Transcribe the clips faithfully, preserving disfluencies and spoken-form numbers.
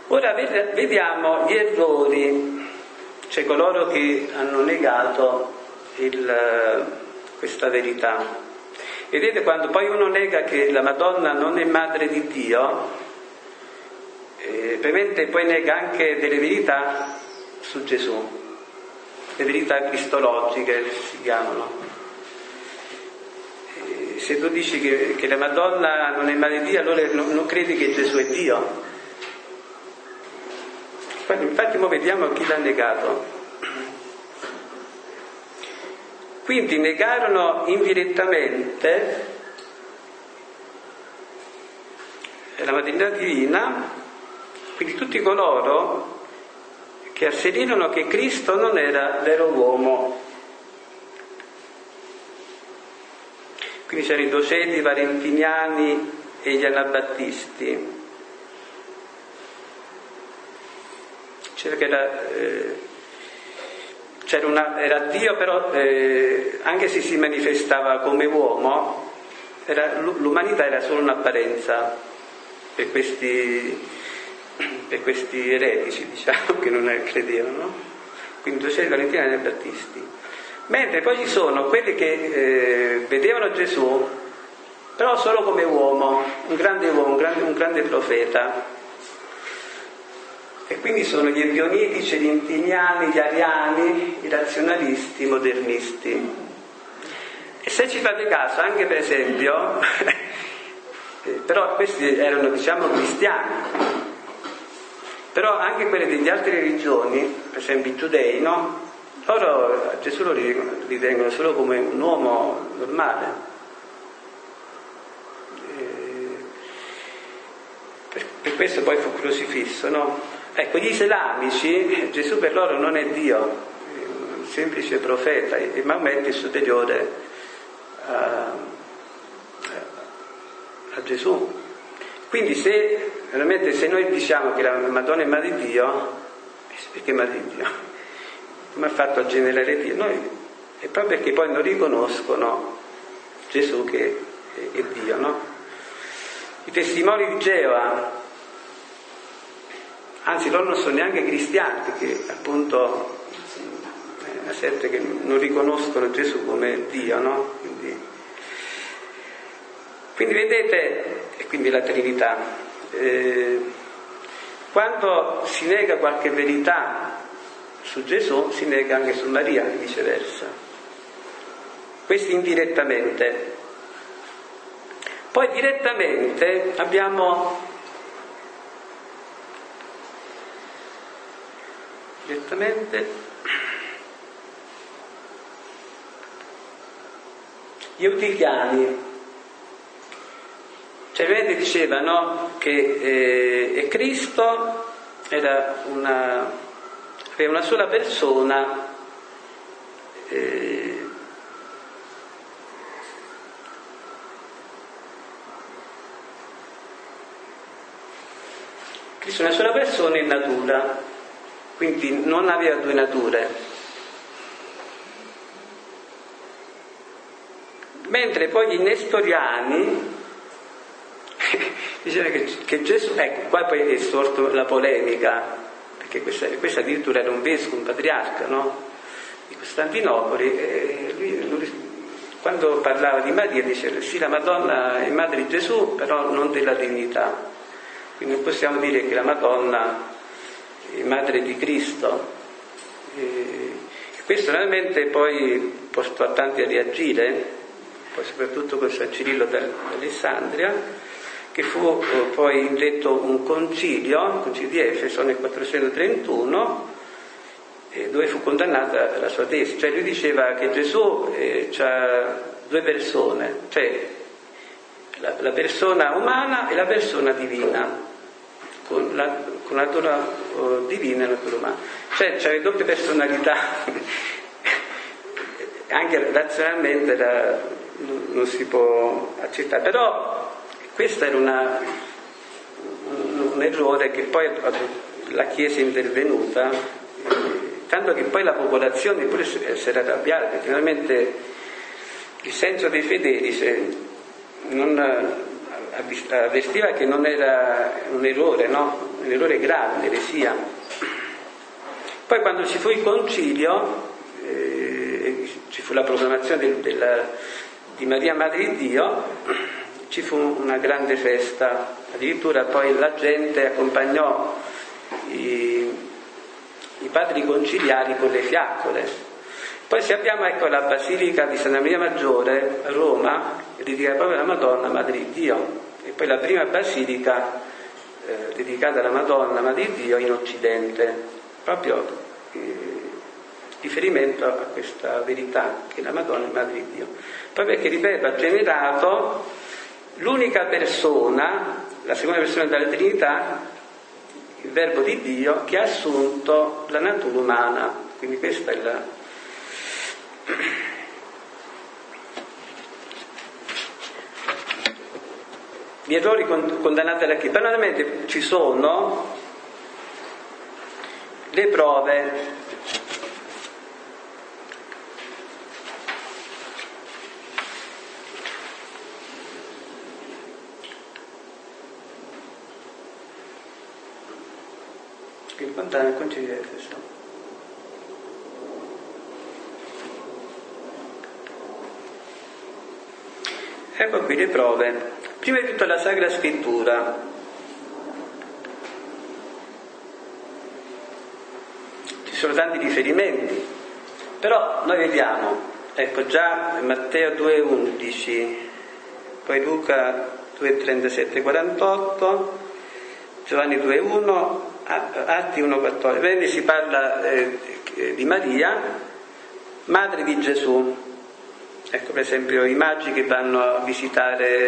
Ora vediamo gli errori, cioè coloro che hanno negato il, questa verità. Vedete, quando poi uno nega che la Madonna non è madre di Dio, eh, ovviamente poi nega anche delle verità su Gesù, le verità cristologiche si chiamano. Eh, se tu dici che, che la Madonna non è madre di Dio, allora non, non credi che Gesù è Dio. Infatti ora vediamo chi l'ha negato. Quindi negarono indirettamente la maternità divina, quindi tutti coloro che asserirono che Cristo non era vero uomo. Quindi c'erano i doceti, i valentiniani e gli anabattisti. C'era, che era, eh, c'era una, era Dio, però eh, anche se si manifestava come uomo, era, l'umanità era solo un'apparenza per questi, per questi eretici, diciamo, che non credevano, no? Quindi docenti, valentiniani e anabattisti. Mentre poi ci sono quelli che eh, vedevano Gesù, però solo come uomo, un grande uomo, un grande, un grande profeta. E quindi sono gli ebionitici, gli intiniani, gli ariani, i razionalisti, i modernisti. E se ci fate caso, anche per esempio, eh, però questi erano, diciamo, cristiani, però anche quelli delle altre religioni, per esempio i giudei, no? Loro Gesù lo ritengono solo come un uomo normale. Eh, per, per questo poi fu crocifisso, no? Ecco, gli islamici, Gesù per loro non è Dio, è un semplice profeta, e Maometto è superiore a, a Gesù. Quindi se veramente se noi diciamo che la Madonna è madre di Dio, perché è madre di Dio? Come ha fatto a generare Dio? Noi, è proprio perché poi non riconoscono Gesù che è, è Dio, no? I testimoni di Geova, anzi loro non sono neanche cristiani, perché appunto è una setta che non riconoscono Gesù come Dio, no? Quindi, quindi vedete, e quindi la Trinità, eh, quando si nega qualche verità su Gesù, si nega anche su Maria e viceversa. Questo indirettamente. Poi direttamente abbiamo direttamente gli eutichiani, cioè vedete, dicevano che eh, Cristo era una, era una sola persona, eh, Cristo è una sola persona in natura, quindi non aveva due nature. Mentre poi gli nestoriani dicevano che, che Gesù, ecco, qua poi è sorta la polemica, perché questa, questa addirittura era un vescovo, un patriarca, no? Di Costantinopoli, e lui, lui, quando parlava di Maria diceva sì, la Madonna è madre di Gesù, però non della divinità. Quindi non possiamo dire che la Madonna è madre di Cristo. E questo veramente poi portò a tanti a reagire, poi soprattutto con San Cirillo d'Alessandria, che fu eh, poi indetto un concilio, il concilio di Efeso nel quattrocentotrentuno, eh, dove fu condannata la sua tesi. Cioè lui diceva che Gesù eh, ha due persone, cioè la, la persona umana e la persona divina, con la, con la natura oh, divina e la natura umana. Cioè c'è le doppie personalità, anche razionalmente la, non si può accettare, però questo era una, un, un errore che poi la Chiesa è intervenuta, tanto che poi la popolazione pure si era arrabbiata, perché veramente il senso dei fedeli, se non avvertiva che non era un errore, no? Un errore grave, un'eresia. Poi quando ci fu il concilio, eh, ci fu la proclamazione del, della, di Maria Madre di Dio, ci fu una grande festa, addirittura poi la gente accompagnò i, i padri conciliari con le fiaccole. Poi se abbiamo ecco la Basilica di Santa Maria Maggiore a Roma, dedicata proprio alla Madonna Madre di Dio, e poi la prima basilica eh, dedicata alla Madonna Madre di Dio in Occidente, proprio eh, riferimento a questa verità che la Madonna è Madre di Dio. Poi perché, ripeto, ha generato l'unica persona, la seconda persona della Trinità, il Verbo di Dio, che ha assunto la natura umana. Quindi questa è la gli errori condannati alla Chiesa. Naturalmente ci sono le prove che condanna il concilio di Efeso. Ecco qui le prove. Prima di tutto la Sacra Scrittura. Ci sono tanti riferimenti, però noi vediamo, ecco già Matteo due undici, poi Luca due trentasette quarantotto, Giovanni due uno, Atti uno quattordici. Vedete, si parla eh, di Maria, madre di Gesù. Ecco per esempio i magi che vanno a visitare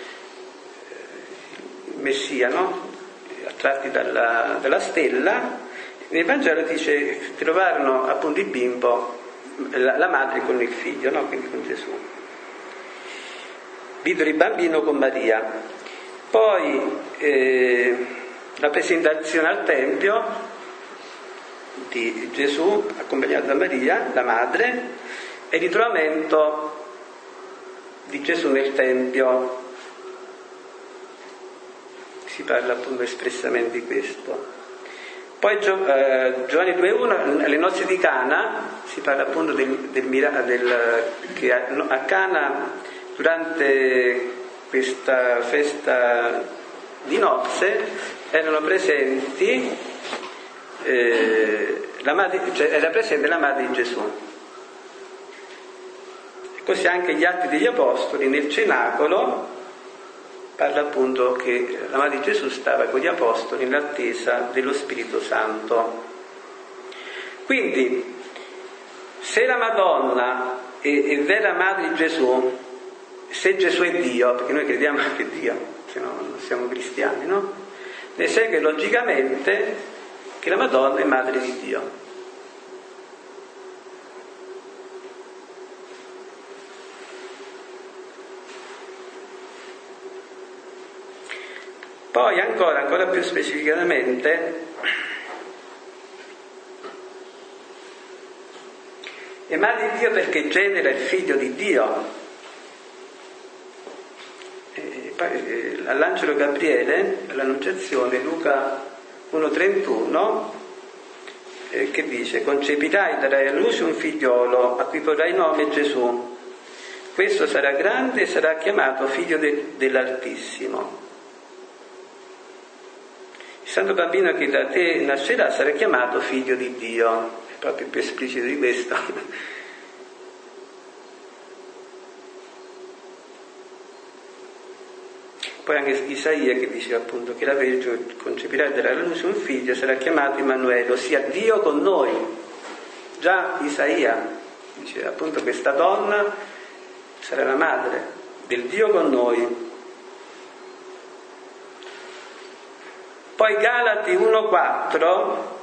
il Messia, no? Attratti dalla, dalla stella. Nel Vangelo dice trovarono appunto il bimbo, la, la madre con il figlio, no? Quindi con Gesù. Videro il bambino con Maria. Poi eh, la presentazione al Tempio di Gesù accompagnato da Maria, la madre, e il ritrovamento di Gesù nel Tempio. Si parla appunto espressamente di questo. Poi Gio, eh, Giovanni due uno, alle nozze di Cana, si parla appunto del, del, del, che a, a Cana, durante questa festa di nozze, erano presenti eh, la madre, cioè era presente la madre di Gesù. Così anche gli Atti degli Apostoli, nel cenacolo, parla appunto che la Madre di Gesù stava con gli Apostoli in attesa dello Spirito Santo. Quindi, se la Madonna è, è vera Madre di Gesù, se Gesù è Dio, perché noi crediamo che è Dio, se no non siamo cristiani, no? Ne segue logicamente che la Madonna è Madre di Dio. Poi ancora, ancora più specificatamente, è Madre di Dio perché genera il Figlio di Dio. E poi, all'angelo Gabriele, all'Annunciazione, Luca uno trentuno, eh, che dice: concepirai, darai a luce un figliolo a cui porrai nome Gesù. Questo sarà grande e sarà chiamato Figlio de- dell'Altissimo. Il santo bambino che da te nascerà sarà chiamato Figlio di Dio. È proprio più esplicito di questo. Poi anche Isaia che dice appunto che la Vergine concepirà e darà alla luce un figlio, sarà chiamato Emanuele, ossia Dio con noi. Già Isaia dice appunto questa donna sarà la madre del Dio con noi. Poi Galati uno quattro,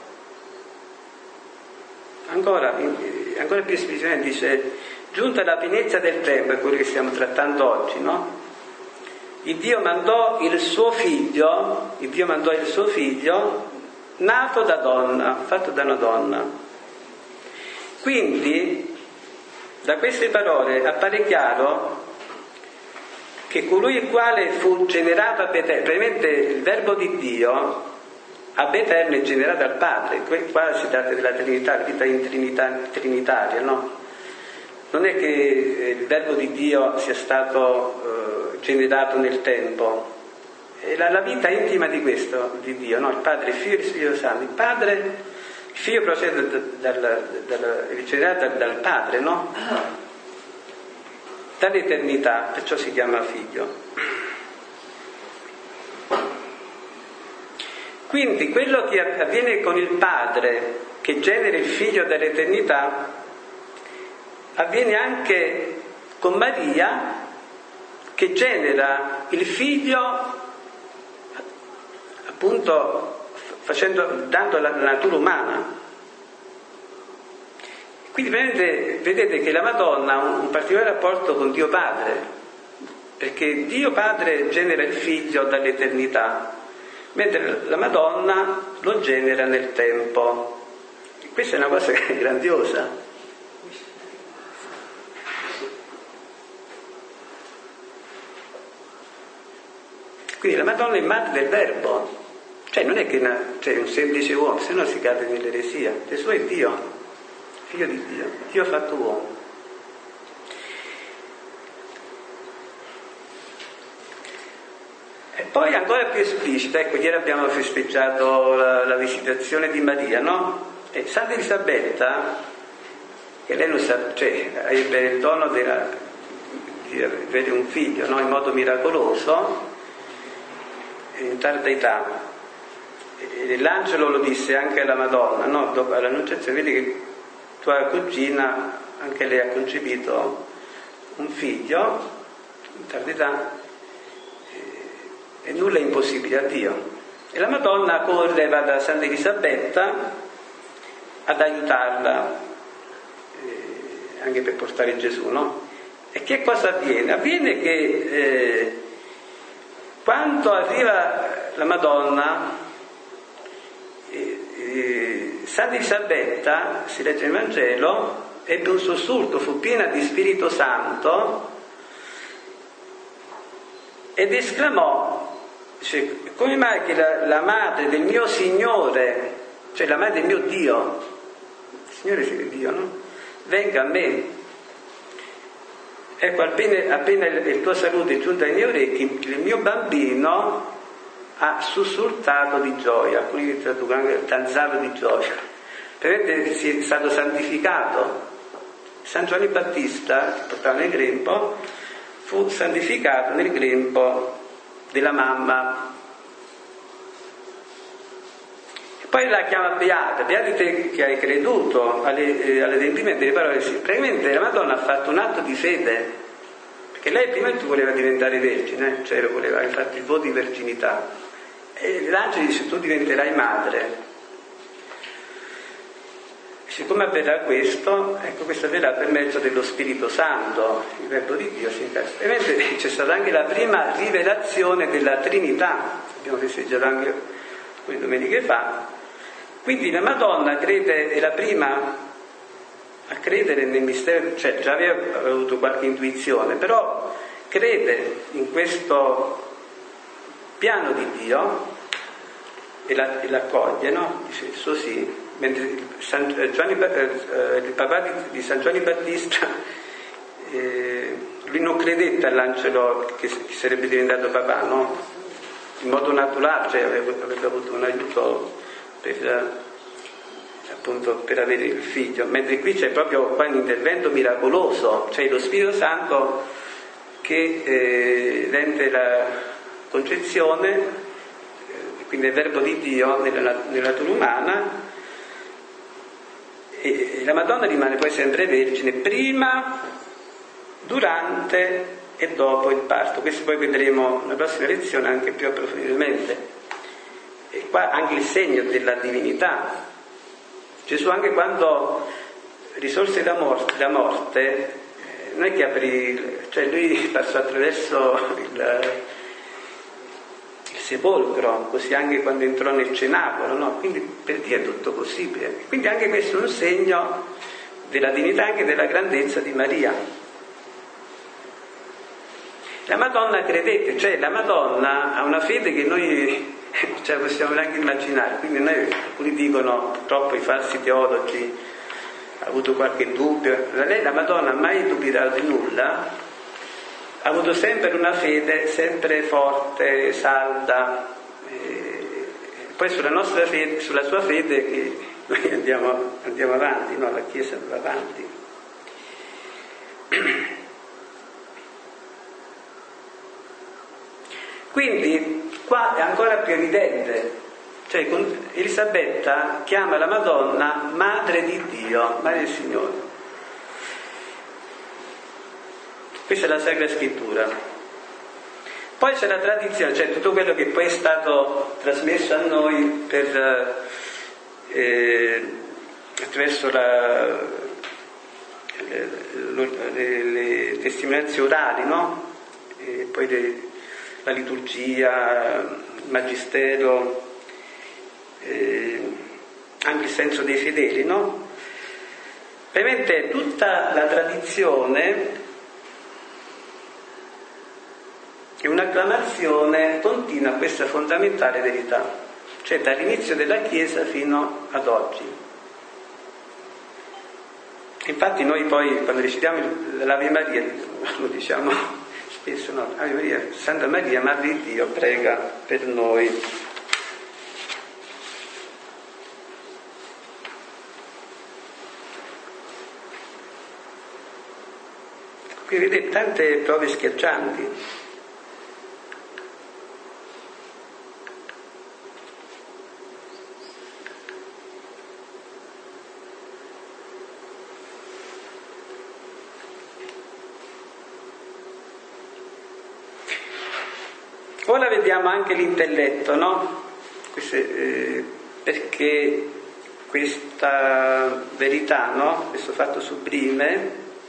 ancora, ancora più esplicitamente dice: giunta la pienezza del tempo, è quello che stiamo trattando oggi, no? Il Dio mandò il suo figlio, il Dio mandò il suo figlio nato da donna, fatto da una donna. Quindi da queste parole appare chiaro che colui il quale fu generato ab eterno, praticamente il verbo di Dio ab eterno è generato dal Padre. Qua si tratta della Trinità, la vita in Trinità, trinitaria, no? Non è che il verbo di Dio sia stato eh, generato nel tempo, è la, la vita intima di questo, di Dio, no? Il Padre, il Figlio e il Spirito Santo. Il Padre, il Figlio procede dal, dal, dal, è generato dal Padre, no? Dall'eternità, perciò si chiama Figlio. Quindi quello che avviene con il Padre, che genera il Figlio dall'eternità, avviene anche con Maria, che genera il Figlio appunto facendo, dando la natura umana. Quindi vedete, vedete che la Madonna ha un particolare rapporto con Dio Padre, perché Dio Padre genera il Figlio dall'eternità, mentre la Madonna lo genera nel tempo. E questa è una cosa grandiosa. Quindi la Madonna è madre del Verbo, cioè non è che una, cioè un semplice uomo, se no si cade nell'eresia. Gesù è Dio, figlio di Dio, Dio fatto uomo. E poi ancora più esplicita, ecco, ieri abbiamo festeggiato la, la visitazione di Maria, no? E Santa Elisabetta, che lei non sa, cioè ebbe il dono della, di avere un figlio, no? In modo miracoloso, in tarda età. E l'angelo lo disse anche alla Madonna, no? Dopo l'annunciazione, vedi che tua cugina, anche lei ha concepito un figlio in tarda età, e nulla è impossibile a Dio. E la Madonna corre, va da Santa Elisabetta ad aiutarla, eh, anche per portare Gesù, no? E che cosa avviene? Avviene che eh, quando arriva la Madonna, eh, eh, Santa Elisabetta, si legge nel Vangelo, ebbe un sussulto, fu piena di Spirito Santo ed esclamò, dice, come mai che la, la madre del mio Signore, cioè la madre del mio Dio, il Signore sia Dio, no? Venga a me. Ecco, appena, appena il, il tuo saluto è giunto ai miei orecchi, il mio bambino ha sussultato di gioia, alcuni traducono anche danzato di gioia, perché è stato santificato. San Giovanni Battista, che portava nel grembo, fu santificato nel grembo della mamma. E poi la chiama beata, beati te che hai creduto alle, eh, all'adempimento delle parole. Praticamente la Madonna ha fatto un atto di fede, perché lei prima di tutto voleva diventare vergine, cioè voleva infatti il voto di verginità, e l'angelo dice tu diventerai madre. Siccome avverrà questo, ecco, questo avverrà per mezzo dello Spirito Santo, il Verbo di Dio si incarna. Ovviamente c'è stata anche la prima rivelazione della Trinità, abbiamo festeggiato anche alcune domeniche fa. Quindi la Madonna crede, è la prima a credere nel mistero, cioè già aveva avuto qualche intuizione, però crede in questo piano di Dio e, la, e l'accoglie, no? Dice il suo sì. Mentre San Giovanni, eh, il papà di, di San Giovanni Battista, eh, lui non credette all'angelo che, che sarebbe diventato papà, no? In modo naturale, cioè avrebbe, avrebbe avuto un aiuto per, appunto, per avere il figlio, mentre qui c'è proprio qua un intervento miracoloso, cioè lo Spirito Santo che eh, rende la concezione, eh, quindi il Verbo di Dio nella, nella natura umana. E la Madonna rimane poi sempre vergine prima, durante e dopo il parto. Questo poi vedremo nella prossima lezione anche più approfonditamente. E qua anche il segno della divinità. Gesù anche quando risorse da morte, da morte non è che aprì, cioè lui passò attraverso il, il sepolcro, così anche quando entrò nel cenacolo, no? Quindi per Dio è tutto possibile. Quindi anche questo è un segno della divinità, anche della grandezza di Maria. La Madonna credette, cioè la Madonna ha una fede che noi ce la possiamo neanche immaginare, quindi noi, alcuni dicono, purtroppo i falsi teologi ha avuto qualche dubbio, lei la Madonna ha mai dubitato di nulla, ha avuto sempre una fede sempre forte, salda, e poi sulla nostra fede, sulla sua fede che noi andiamo, andiamo avanti, no? La Chiesa va avanti. Quindi qua è ancora più evidente, cioè Elisabetta chiama la Madonna Madre di Dio, Madre del Signore. Questa è la Sacra Scrittura. Poi c'è la tradizione, cioè tutto quello che poi è stato trasmesso a noi per, eh, attraverso la, le, le, le testimonianze orali, no? E poi le, la liturgia, il magistero, eh, anche il senso dei fedeli, no? Ovviamente tutta la tradizione è un'acclamazione continua a questa fondamentale verità, cioè dall'inizio della Chiesa fino ad oggi. Infatti noi poi quando recitiamo l'Ave Maria lo diciamo spesso, no? Ave Maria, Santa Maria, Madre di Dio, prega per noi. Qui vedete tante prove schiaccianti. Ora vediamo anche l'intelletto, no? Queste, eh, perché questa verità, no? Questo fatto sublime,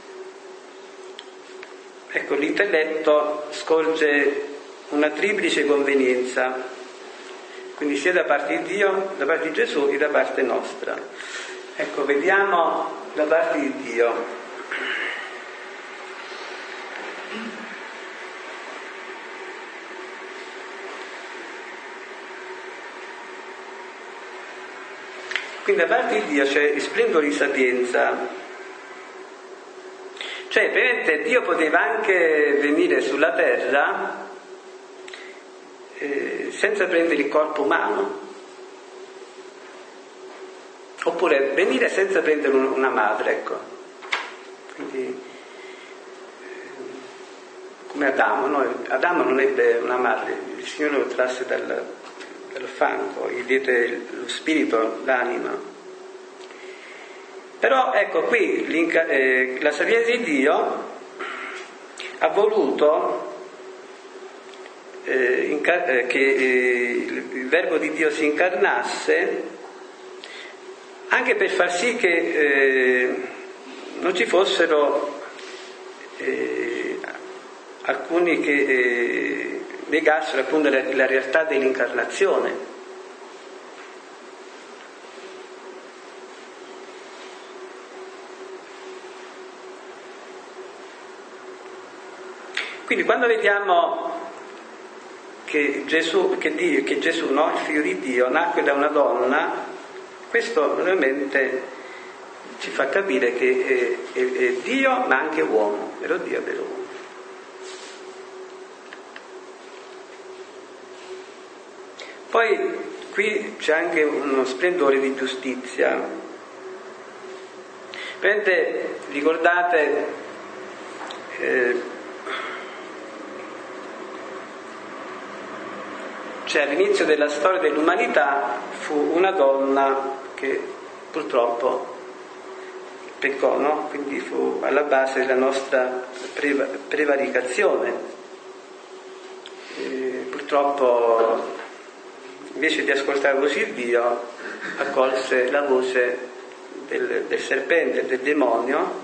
ecco, l'intelletto scorge una triplice convenienza, quindi sia da parte di Dio, da parte di Gesù e da parte nostra. Ecco, vediamo da parte di Dio. Quindi da parte di Dio c'è il splendore di sapienza, cioè veramente Dio poteva anche venire sulla terra eh, senza prendere il corpo umano, oppure venire senza prendere un, una madre, ecco. Quindi eh, come Adamo, no? Adamo non ebbe una madre, il Signore lo trasse dal dal fango, gli diede lo spirito, l'anima. Però ecco qui eh, la sapienza di Dio ha voluto eh, incar- eh, che eh, il Verbo di Dio si incarnasse anche per far sì che eh, non ci fossero eh, alcuni che eh, negassero appunto la, la realtà dell'incarnazione. Quindi quando vediamo che Gesù, che Dio, che Gesù, no, il figlio di Dio, nacque da una donna, questo veramente ci fa capire che è, è, è Dio ma anche uomo, vero Dio, vero uomo. Poi qui c'è anche uno splendore di giustizia. Vedete, ricordate eh, cioè all'inizio della storia dell'umanità fu una donna che purtroppo peccò, no? Quindi fu alla base della nostra preva- prevaricazione. E purtroppo invece di ascoltare la voce di Dio, accolse la voce del, del serpente, del demonio,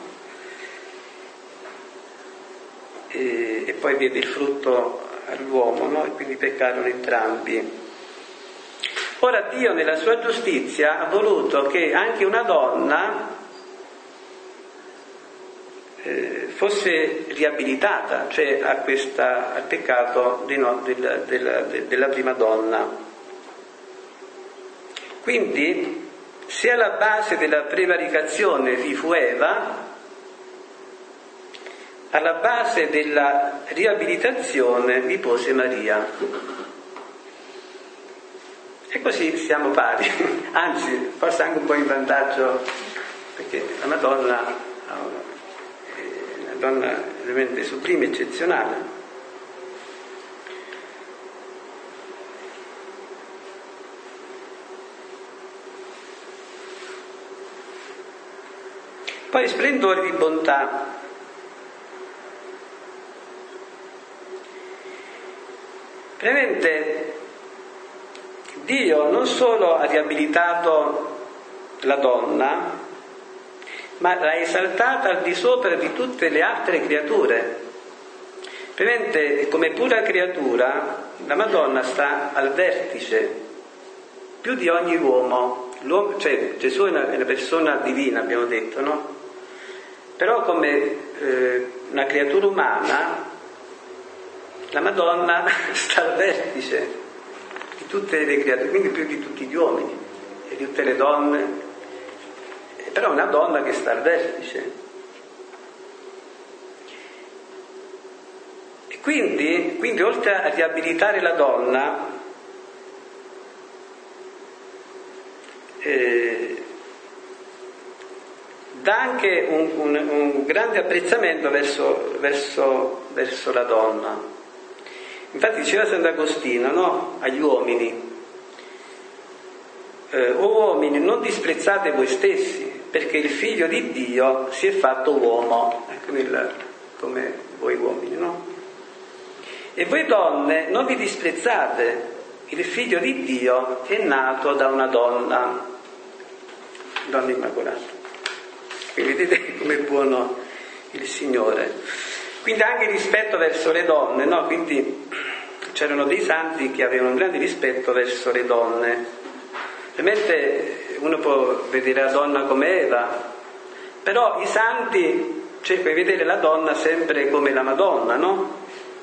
e, e poi diede il frutto all'uomo, no? E quindi peccarono entrambi. Ora Dio nella sua giustizia ha voluto che anche una donna eh, fosse riabilitata, cioè a questa, al peccato di no, del, della, della prima donna. Quindi, se alla base della prevaricazione vi fu Eva, alla base della riabilitazione vi pose Maria. E così siamo pari, anzi, forse anche un po' in vantaggio, perché la Madonna è una donna veramente sublime, eccezionale. Poi splendore di bontà. Veramente Dio non solo ha riabilitato la donna, ma l'ha esaltata al di sopra di tutte le altre creature. Veramente, come pura creatura, la Madonna sta al vertice più di ogni uomo. L'uomo, cioè Gesù è una, è una persona divina, abbiamo detto, no? Però come eh, una creatura umana, la Madonna sta al vertice di tutte le creature, quindi più di tutti gli uomini e di tutte le donne, però è una donna che sta al vertice. E quindi, quindi oltre a riabilitare la donna, eh, dà anche un, un, un grande apprezzamento verso, verso, verso la donna. Infatti diceva Sant'Agostino, no? Agli uomini, eh, o uomini, non disprezzate voi stessi, perché il figlio di Dio si è fatto uomo, ecco, nel, come voi uomini, no? E voi donne non vi disprezzate, il figlio di Dio è nato da una donna, donna immacolata. Quindi vedete com'è buono il Signore. Quindi anche rispetto verso le donne, no? Quindi c'erano dei santi che avevano un grande rispetto verso le donne. Ovviamente uno può vedere la donna come Eva, però i santi cercano di vedere la donna sempre come la Madonna, no?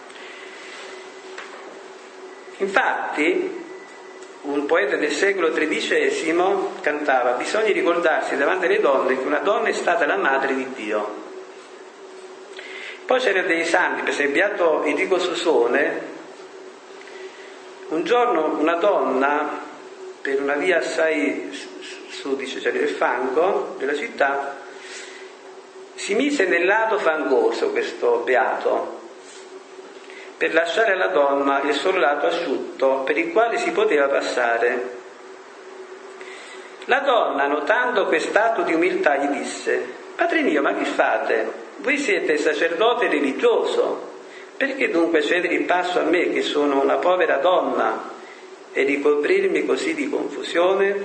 Infatti un poeta del secolo tredicesimo cantava: bisogna ricordarsi davanti alle donne che una donna è stata la madre di Dio. Poi c'erano dei santi, per esempio Beato Enrico Susone, un giorno una donna, per una via assai sudice, cioè del fango della città, si mise nel lato fangoso, questo beato, per lasciare alla donna il solo lato asciutto per il quale si poteva passare. La donna, notando quest'atto di umiltà, gli disse: Padre mio, ma che fate? Voi siete sacerdote religioso, perché dunque cedere il passo a me, che sono una povera donna, e ricoprirmi così di confusione?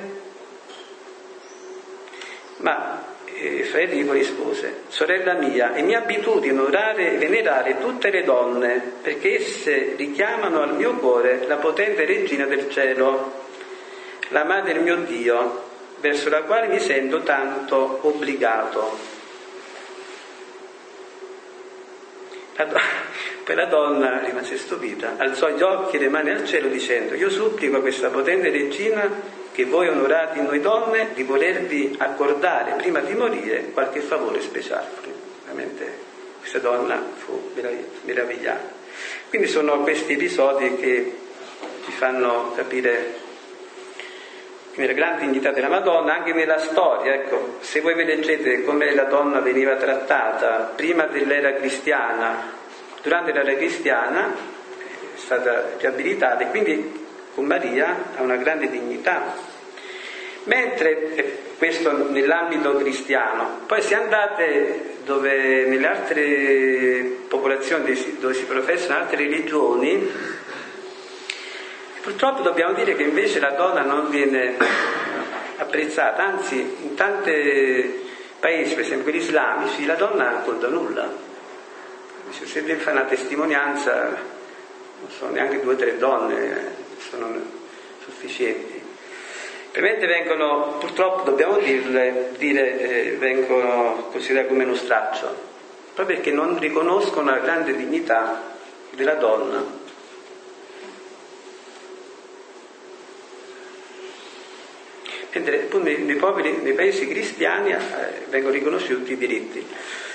Ma eh, Fra Enrico rispose: sorella mia, è mia abitudine onorare e venerare tutte le donne, perché esse richiamano al mio cuore la potente regina del cielo, la madre del mio Dio, verso la quale mi sento tanto obbligato. La do- Poi la donna rimase stupita, alzò gli occhi e le mani al cielo dicendo: io supplico a questa potente regina che voi onorate in noi donne di volervi accordare prima di morire qualche favore speciale. Veramente questa donna fu meravigliata. Quindi sono questi episodi che ci fanno capire la grande dignità della Madonna anche nella storia. Ecco, se voi vi leggete come la donna veniva trattata prima dell'era cristiana, durante l'era cristiana è stata riabilitata e quindi con Maria ha una grande dignità. Mentre, eh, questo nell'ambito cristiano, poi se andate dove nelle altre popolazioni dove si professano altre religioni, purtroppo dobbiamo dire che invece la donna non viene apprezzata, anzi in tanti paesi, per esempio quelli islamici, la donna non conta nulla. Se deve fare una testimonianza, non so, neanche due o tre donne sono sufficienti. Ovviamente vengono, purtroppo dobbiamo dirle, dire, eh, vengono considerate come uno straccio. proprio perché non riconoscono la grande dignità della donna. Mentre appunto nei, popoli, nei paesi cristiani eh, vengono riconosciuti i diritti.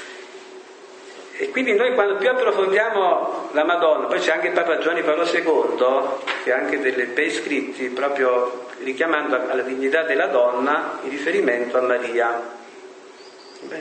E quindi noi quando più approfondiamo la Madonna, poi c'è anche il Papa Giovanni Paolo secondo, che ha anche dei bei scritti proprio richiamando alla dignità della donna in riferimento a Maria. Bene.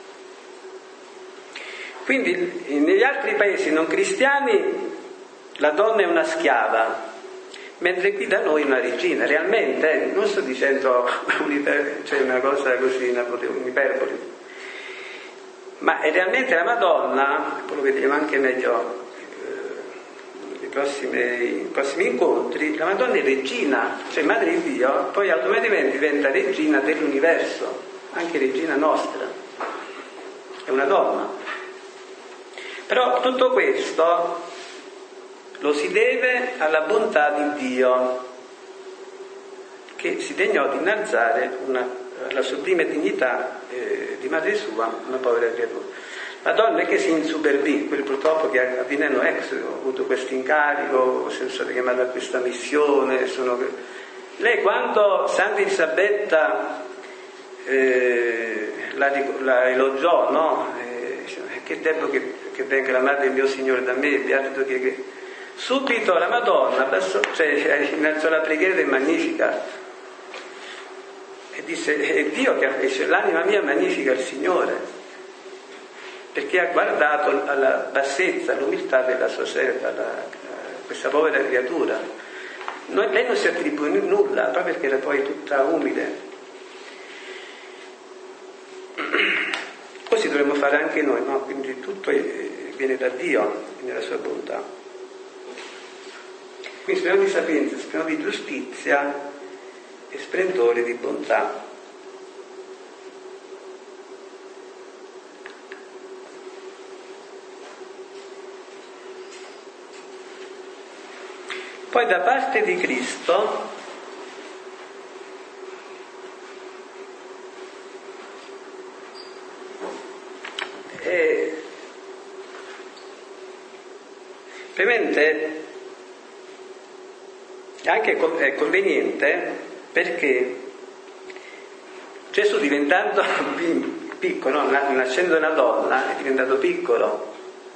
Quindi negli altri paesi non cristiani la donna è una schiava, mentre qui da noi è una regina, realmente, eh, non sto dicendo un'iper, cioè una cosa così, un'iperboli. Ma è realmente la Madonna, poi lo vedremo anche meglio eh, nei prossimi, nei prossimi incontri, la Madonna è regina, cioè madre di Dio, poi automaticamente diventa regina dell'universo, anche regina nostra, è una donna. Però tutto questo lo si deve alla bontà di Dio, che si degnò di innalzare una la sublime dignità eh, di madre sua, una povera creatura. La donna è che si insuperbì, quelli purtroppo che avvenendo ex ho avuto questo incarico, sono stato chiamato a questa missione, sono... lei quando Santa Elisabetta eh, la, la elogiò, no? Eh, che devo che, che venga la madre del mio Signore da me, beato che, che... subito la Madonna adesso, cioè, innalzò la preghiera del Magnificat e disse: è Dio che ha fatto, l'anima mia magnifica il Signore, perché ha guardato alla bassezza, all'umiltà della sua serva, la, questa povera creatura. Noi, lei non si attribuì nulla, proprio perché era poi tutta umile. Così dovremmo fare anche noi, no? Quindi tutto viene da Dio, nella sua bontà. Quindi speriamo di sapienza, speriamo di giustizia e splendore di bontà. Poi da parte di Cristo è ovviamente anche è conveniente, perché Gesù diventando piccolo, nascendo una donna, è diventato piccolo.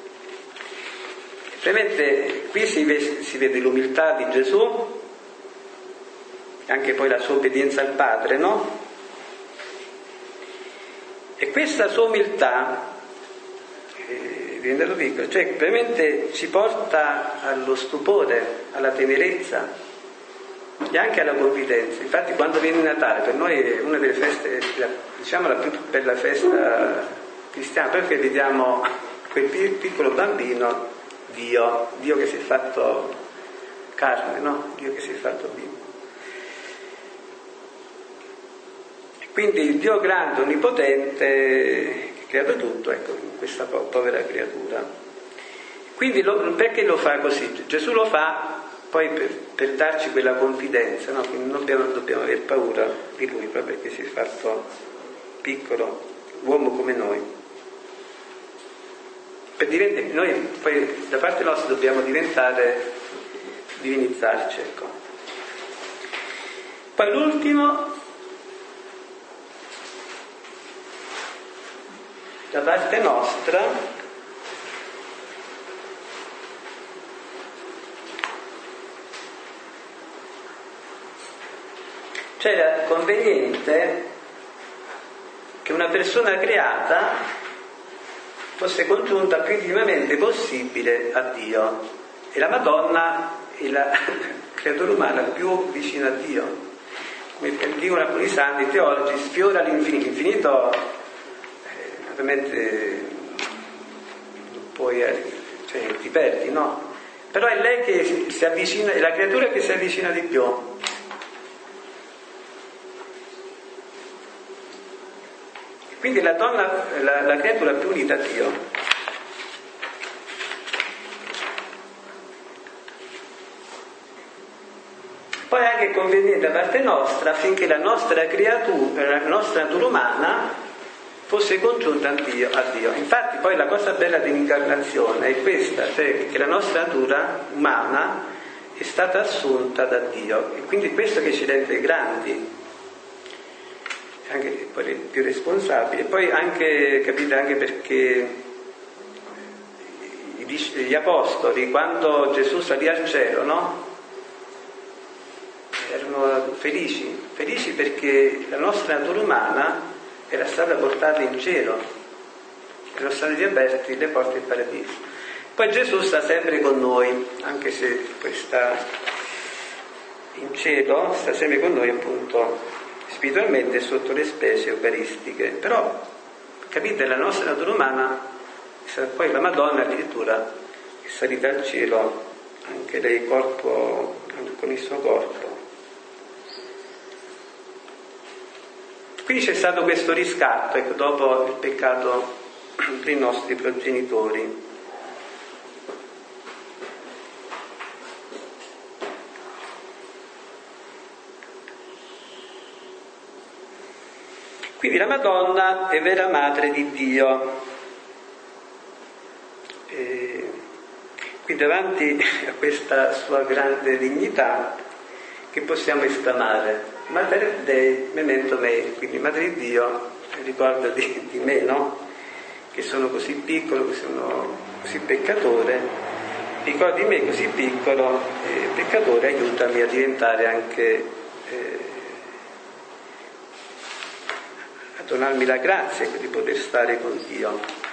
Ovviamente qui si vede, si vede l'umiltà di Gesù, anche poi la sua obbedienza al Padre, no? E questa sua umiltà, eh, diventato piccolo, cioè veramente ci porta allo stupore, alla tenerezza e anche alla confidenza. Infatti quando viene Natale, per noi è una delle feste, diciamo la più bella festa cristiana, perché vediamo quel piccolo bambino, Dio, Dio che si è fatto carne, no? Dio che si è fatto bimbo. Quindi il Dio grande, onnipotente, che ha creato tutto, ecco, in questa povera creatura. Quindi lo, perché lo fa così? Gesù lo fa poi per, per darci quella confidenza, no? Quindi non dobbiamo, dobbiamo aver paura di Lui, proprio perché si è fatto piccolo, uomo come noi. Per diventare, noi poi da parte nostra dobbiamo diventare, divinizzarci, ecco. Poi l'ultimo, da parte nostra, cioè era conveniente che una persona creata fosse congiunta più intimamente possibile a Dio, e la Madonna è la creatura umana più vicina a Dio. Come dicono alcuni santi teologi, sfiora l'infinito. L'infinito eh, ovviamente poi eh, cioè, ti perdi, no? Però è lei che si avvicina, è la creatura che si avvicina di più. Quindi la donna, la, la creatura più unita a Dio. Poi è anche conveniente da parte nostra affinché la nostra creatura, la nostra natura umana fosse congiunta a Dio, a Dio. Infatti poi la cosa bella dell'incarnazione è questa, cioè che la nostra natura umana è stata assunta da Dio, e quindi questo che ci rende grandi, anche poi più responsabili. E poi anche, capite, anche perché gli apostoli, quando Gesù salì al cielo, no? Erano felici, felici perché la nostra natura umana era stata portata in cielo, erano state riaperte le porte del paradiso. Poi Gesù sta sempre con noi, anche se poi sta in cielo, sta sempre con noi appunto spiritualmente sotto le specie eucaristiche. Però, capite, la nostra natura umana, poi la Madonna addirittura è salita al cielo, anche lei corpo, con il suo corpo. Quindi c'è stato questo riscatto, ecco, dopo il peccato dei nostri progenitori. Quindi la Madonna è vera madre di Dio. E quindi davanti a questa sua grande dignità, che possiamo esclamare? Mater Dei, memento mei, quindi Madre di Dio, ricorda di, di me, no? Che sono così piccolo, che sono così peccatore, ricorda di me così piccolo e peccatore, aiutami a diventare anche, eh, a donarmi la grazia di poter stare con Dio.